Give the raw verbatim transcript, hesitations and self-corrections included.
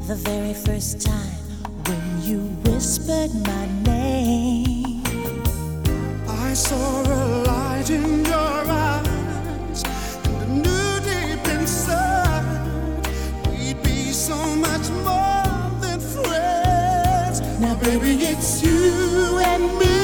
The very first time when you whispered my name, I saw a light in your eyes, and I knew deep inside we'd be so much more than friends. now baby, it's you and me.